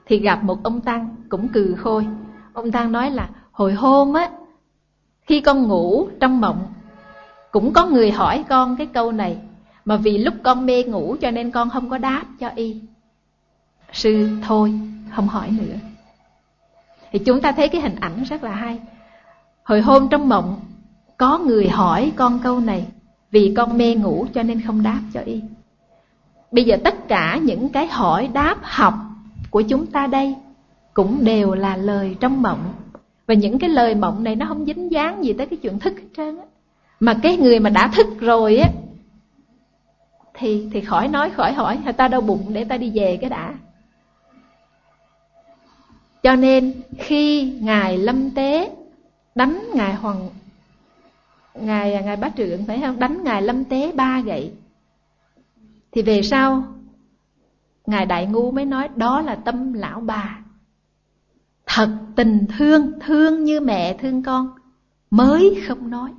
thì gặp một ông Tăng cũng cừ khôi. Ông Tăng nói là hồi hôm á, khi con ngủ trong mộng, cũng có người hỏi con cái câu này, mà vì lúc con mê ngủ cho nên con không có đáp cho y. Sư thôi, không hỏi nữa. Thì chúng ta thấy cái hình ảnh rất là hay. Hồi hôm trong mộng có người hỏi con câu này, vì con mê ngủ cho nên không đáp cho y. Bây giờ tất cả những cái hỏi đáp học của chúng ta đây cũng đều là lời trong mộng. Và những cái lời mộng này nó không dính dáng gì tới cái chuyện thức hết trơn á. Mà cái người mà đã thức rồi á thì khỏi nói khỏi hỏi, ta đau bụng để ta đi về cái đã. Cho nên khi ngài Lâm Tế đánh ngài Bá Trượng, phải không, đánh ngài Lâm Tế 3 gậy, thì về sau ngài Đại Ngu mới nói đó là tâm lão bà, thật tình thương, thương như mẹ thương con, mới không nói.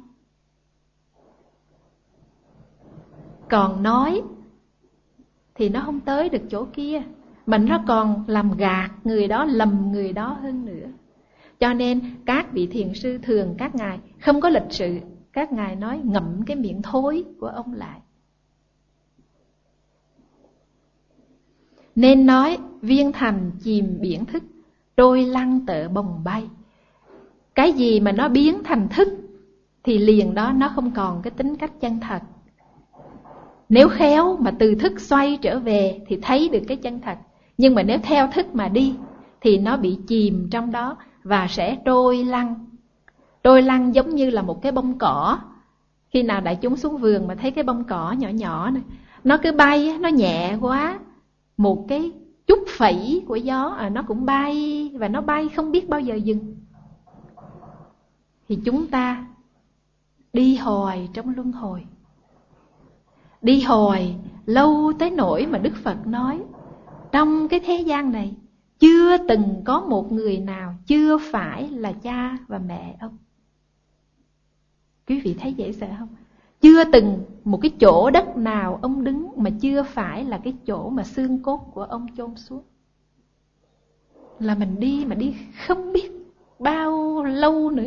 Còn nói thì nó không tới được chỗ kia, mà nó còn làm gạt người đó, lầm người đó hơn nữa. Cho nên các vị thiền sư thường các ngài không có lịch sự, các ngài nói ngậm cái miệng thối của ông lại. Nên nói viên thành chìm biển thức, trôi lăn tợ bồng bay. Cái gì mà nó biến thành thức thì liền đó nó không còn cái tính cách chân thật. Nếu khéo mà từ thức xoay trở về thì thấy được cái chân thật. Nhưng mà nếu theo thức mà đi thì nó bị chìm trong đó và sẽ trôi lăn. Trôi lăn giống như là một cái bông cỏ. Khi nào đại chúng xuống vườn mà thấy cái bông cỏ nhỏ nhỏ này, nó cứ bay, nó nhẹ quá, một cái chút phẩy của gió nó cũng bay, và nó bay không biết bao giờ dừng. Thì chúng ta đi hồi trong luân hồi, đi hồi lâu tới nỗi mà Đức Phật nói trong cái thế gian này chưa từng có một người nào chưa phải là cha và mẹ ông. Quý vị thấy dễ sợ không? Chưa từng một cái chỗ đất nào ông đứng mà chưa phải là cái chỗ mà xương cốt của ông chôn xuống. Là mình đi mà đi không biết bao lâu nữa,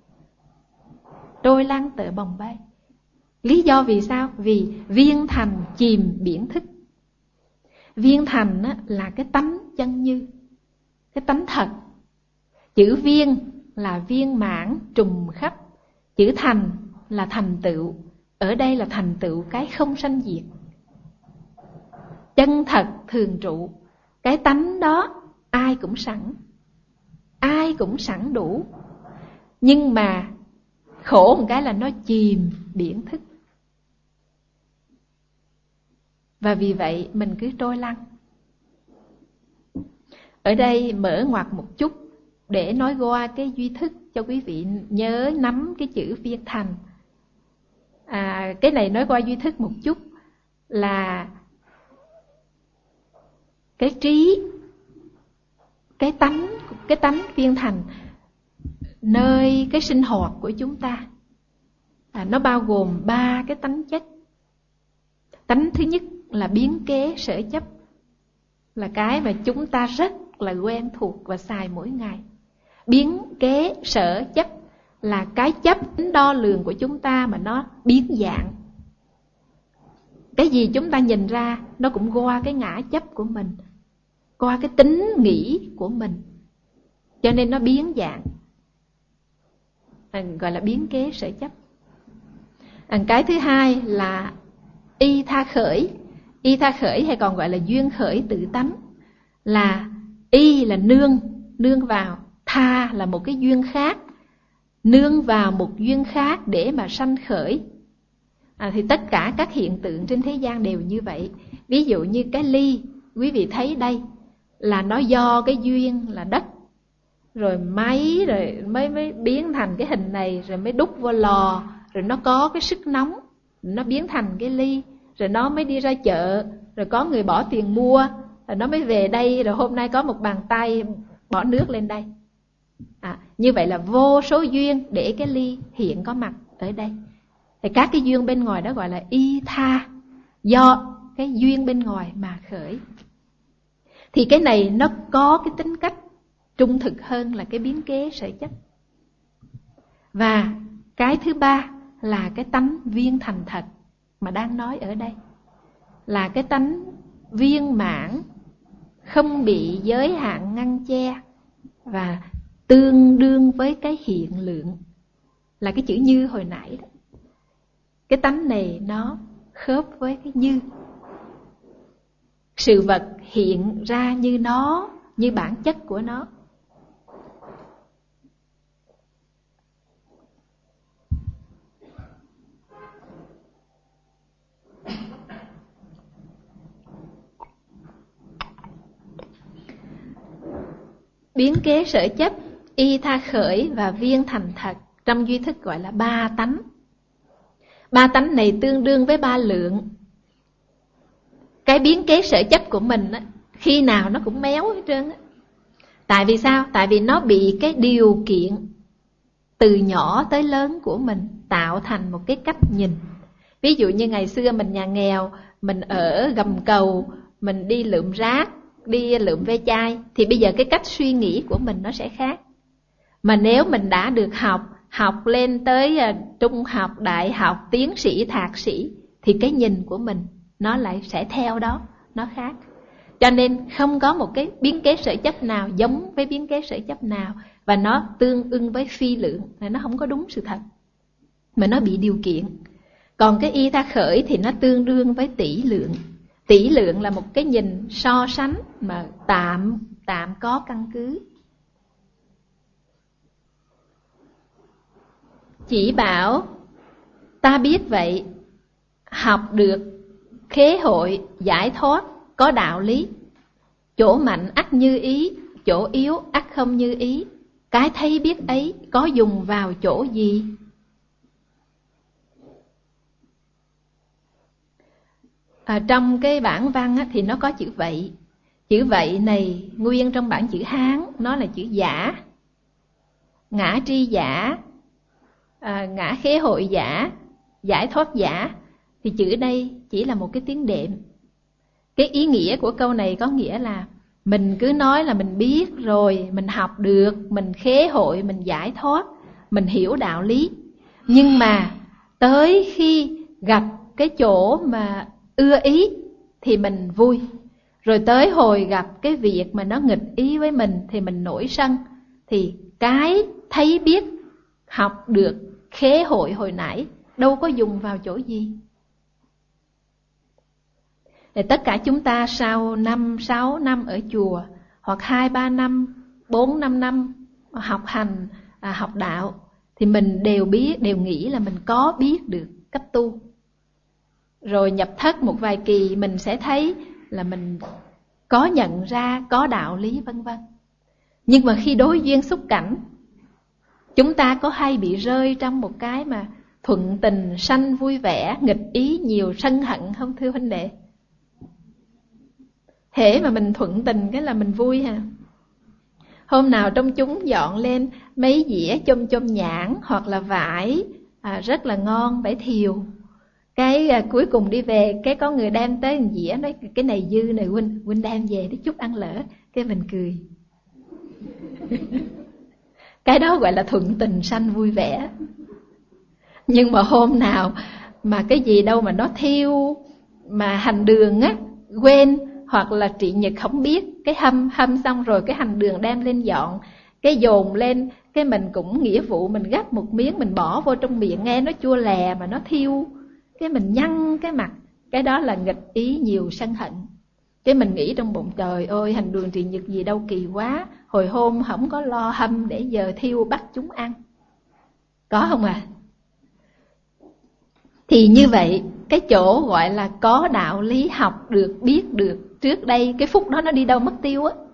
trôi lăn tợ bồng bay. Lý do vì sao? Vì viên thành chìm biển thức. Viên thành là cái tánh chân như, cái tánh thật. Chữ viên là viên mãn trùng khắp, chữ thành là thành tựu. Ở đây là thành tựu cái không sanh diệt, chân thật thường trụ. Cái tánh đó ai cũng sẵn, ai cũng sẵn đủ. Nhưng mà khổ một cái là nó chìm biển thức. Và vì vậy mình cứ trôi lăn. Ở đây mở ngoặt một chút để nói qua cái duy thức cho quý vị nhớ nắm cái chữ viên thành. Cái này nói qua duy thức một chút là cái trí, cái tánh viên thành nơi cái sinh hoạt của chúng ta. Nó bao gồm 3 cái tánh chất. Tánh thứ nhất là biến kế sở chấp, là cái mà chúng ta rất là quen thuộc và xài mỗi ngày. Biến kế sở chấp là cái chấp tính đo lường của chúng ta mà nó biến dạng. Cái gì chúng ta nhìn ra nó cũng qua cái ngã chấp của mình, qua cái tính nghĩ của mình, cho nên nó biến dạng, gọi là biến kế sở chấp. Cái thứ hai là y tha khởi. Y tha khởi hay còn gọi là duyên khởi tự tánh. Là y là nương vào, tha là một cái duyên khác, nương vào một duyên khác để mà sanh khởi. Thì tất cả các hiện tượng trên thế gian đều như vậy. Ví dụ như cái ly, quý vị thấy đây là nó do cái duyên là đất, rồi máy, rồi mới biến thành cái hình này, rồi mới đúc vô lò, rồi nó có cái sức nóng, nó biến thành cái ly, rồi nó mới đi ra chợ, rồi có người bỏ tiền mua, rồi nó mới về đây, rồi hôm nay có một bàn tay bỏ nước lên đây. Như vậy là vô số duyên để cái ly hiện có mặt ở đây. Thì các cái duyên bên ngoài đó gọi là y tha, do cái duyên bên ngoài mà khởi. Thì cái này nó có cái tính cách trung thực hơn là cái biến kế sở chấp. Và cái thứ ba là cái tánh viên thành thật mà đang nói ở đây, là cái tánh viên mãn, không bị giới hạn ngăn che và tương đương với cái hiện lượng, là cái chữ như hồi nãy đó. Cái tánh này nó khớp với cái như. Sự vật hiện ra như nó, như bản chất của nó. Biến kế sở chấp, y tha khởi và viên thành thật, trong duy thức gọi là ba tánh. Ba tánh này tương đương với ba lượng. Cái biến kế sở chấp của mình á, khi nào nó cũng méo hết trơn á. Tại vì sao? Tại vì nó bị cái điều kiện từ nhỏ tới lớn của mình tạo thành một cái cách nhìn. Ví dụ như ngày xưa mình nhà nghèo, mình ở gầm cầu, mình đi lượm rác, đi lượm ve chai, thì bây giờ cái cách suy nghĩ của mình nó sẽ khác. Mà nếu mình đã được học lên tới trung học, đại học, tiến sĩ, thạc sĩ, thì cái nhìn của mình nó lại sẽ theo đó, nó khác. Cho nên không có một cái biến kế sở chấp nào giống với biến kế sở chấp nào, và nó tương ưng với phi lượng, nó không có đúng sự thật, mà nó bị điều kiện. Còn cái y tha khởi thì nó tương đương với tỷ lượng. Tỷ lượng là một cái nhìn so sánh mà tạm có căn cứ. Chỉ bảo ta biết vậy, học được khế hội, giải thoát, có đạo lý. Chỗ mạnh ắt như ý, chỗ yếu ắt không như ý. Cái thấy biết ấy có dùng vào chỗ gì? Trong cái bản văn thì nó có chữ vậy. Chữ vậy này nguyên trong bản chữ Hán, nó là chữ giả. Ngã tri giả, ngã khế hội giả, giải thoát giả. Thì chữ đây chỉ là một cái tiếng đệm. Cái ý nghĩa của câu này có nghĩa là mình cứ nói là mình biết rồi, mình học được, mình khế hội, mình giải thoát, mình hiểu đạo lý. Nhưng mà tới khi gặp cái chỗ mà ưa ý thì mình vui. Rồi tới hồi gặp cái việc mà nó nghịch ý với mình thì mình nổi sân. Thì cái thấy biết, học được, khế hội hồi nãy đâu có dùng vào chỗ gì. Để tất cả chúng ta sau 5-6 năm ở chùa, hoặc 2-3 năm, 4-5 năm học hành, học đạo, thì mình đều nghĩ là mình có biết được cách tu. Rồi nhập thất một vài kỳ mình sẽ thấy là mình có nhận ra, có đạo lý vân vân. Nhưng mà khi đối duyên xúc cảnh, chúng ta có hay bị rơi trong một cái mà thuận tình, sanh vui vẻ, nghịch ý nhiều sân hận không thưa huynh đệ? Hễ mà mình thuận tình cái là mình vui ha. Hôm nào trong chúng dọn lên mấy dĩa chôm nhãn hoặc là vải rất là ngon, vải thiều. Cái cuối cùng đi về, cái có người đem tới một dĩa, nói cái này dư này huynh đem về để chút ăn lỡ. Cái mình cười. Cái đó gọi là thuận tình sanh vui vẻ. Nhưng mà hôm nào mà cái gì đâu mà nó thiêu, mà hành đường á quên, hoặc là trị nhật không biết, cái hâm xong rồi cái hành đường đem lên dọn, cái dồn lên, cái mình cũng nghĩa vụ mình gắp một miếng mình bỏ vô trong miệng, nghe nó chua lè mà nó thiêu, cái mình nhăn cái mặt, cái đó là nghịch ý nhiều sân hận. Cái mình nghĩ trong bụng, trời ơi hành đường trị nhật gì đâu kỳ quá, hồi hôm không có lo hâm để giờ thiêu bắt chúng ăn. Có không à? Thì như vậy, cái chỗ gọi là có đạo lý, học được, biết được, trước đây cái phút đó nó đi đâu mất tiêu á.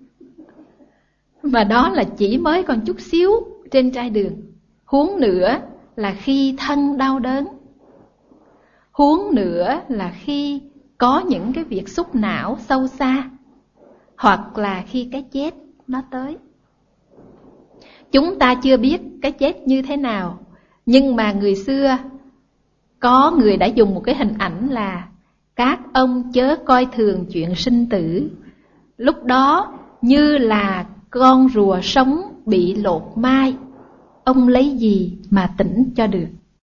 Mà đó là chỉ mới còn chút xíu trên trai đường. Huống nữa là khi thân đau đớn, huống nữa là khi có những cái việc xúc não sâu xa, hoặc là khi cái chết nó tới. Chúng ta chưa biết cái chết như thế nào, nhưng mà người xưa có người đã dùng một cái hình ảnh là các ông chớ coi thường chuyện sinh tử, lúc đó như là con rùa sống bị lột mai, ông lấy gì mà tỉnh cho được?